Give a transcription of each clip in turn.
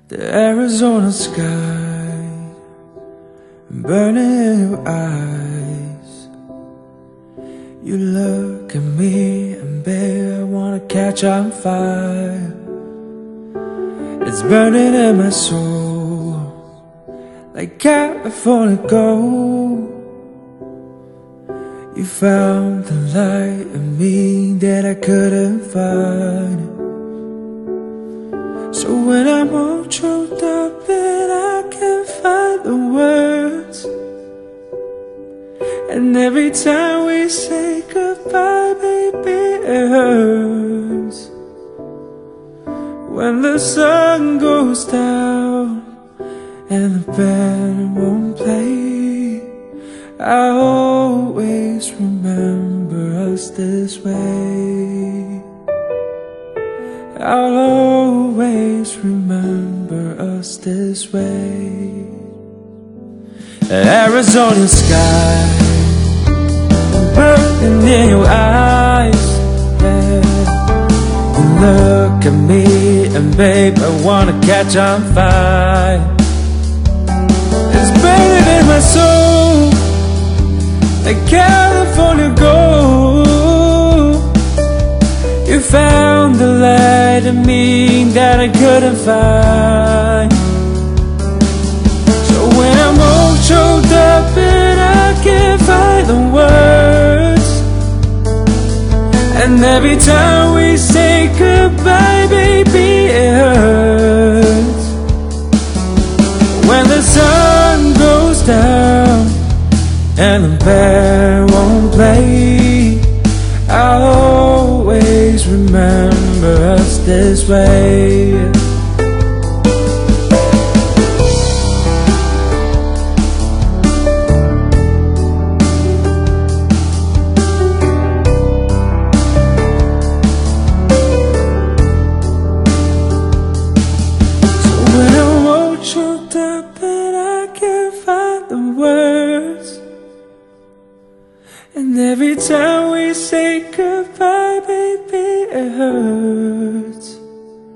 The Arizona sky burning in your eyes. You look at me and babe, I wanna catch on fire. It's burning in my soul like California gold. You found the light in me that I couldn't find. So when I'm all choked up and I can't find the words, and every time we say goodbye, baby, it hurts. When the sun goes down and the band won't play, I always remember us this way. I'll always remember us this way. Arizona sky burning in your eyes, yeah. You look at me and babe, I wanna catch on fire. It's burning in my soul like California gold. You found the light in me that I couldn't find. So when I'm all choked up and I can't find the words, and every time we say goodbye, baby, it hurts. When the sun goes down and the band won't play, I'll always remember us this way. So when I'm all choked up and I can't find the words, and every time we say goodbye, baby, it hurts.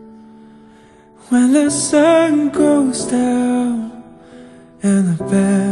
When the sun goes down and the band